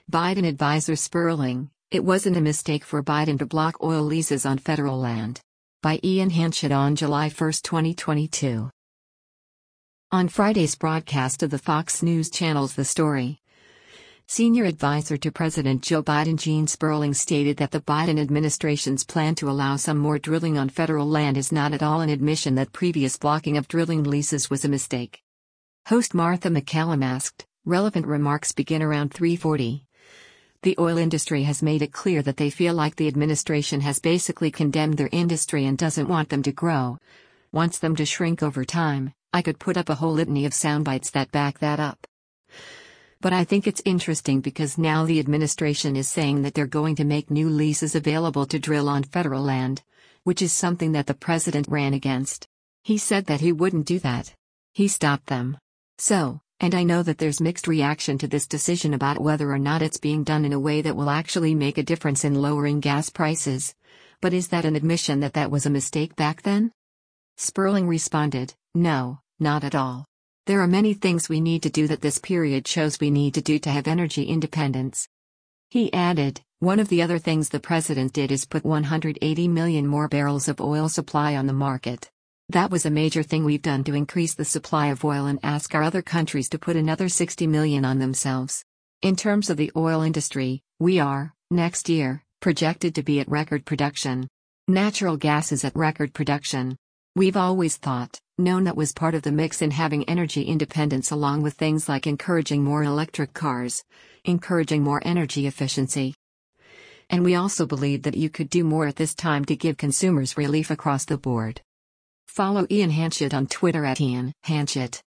Biden advisor Sperling, it wasn't a mistake for Biden to block oil leases on federal land. By Ian Hanchett on July 1, 2022. On Friday's broadcast of the Fox News Channel's The Story, senior advisor to President Joe Biden Gene Sperling stated that the Biden administration's plan to allow some more drilling on federal land is not at all an admission that previous blocking of drilling leases was a mistake. Host Martha MacCallum asked, relevant remarks begin around 3:40. The oil industry has made it clear that they feel like the administration has basically condemned their industry and doesn't want them to grow, wants them to shrink over time. I could put up a whole litany of soundbites that back that up. But I think it's interesting because now the administration is saying that they're going to make new leases available to drill on federal land, which is something that the president ran against. He said that he wouldn't do that. He stopped them. So, and I know that there's mixed reaction to this decision about whether or not it's being done in a way that will actually make a difference in lowering gas prices. But is that an admission that that was a mistake back then? Sperling responded, no, not at all. There are many things we need to do that this period shows we need to do to have energy independence. He added, one of the other things the president did is put 180 million more barrels of oil supply on the market. That was a major thing we've done to increase the supply of oil and ask our other countries to put another 60 million on themselves. In terms of the oil industry, we are, next year, projected to be at record production. Natural gas is at record production. We've always thought, known that was part of the mix in having energy independence along with things like encouraging more electric cars, encouraging more energy efficiency. And we also believe that you could do more at this time to give consumers relief across the board. Follow Ian Hanchett on Twitter @Ian Hanchett.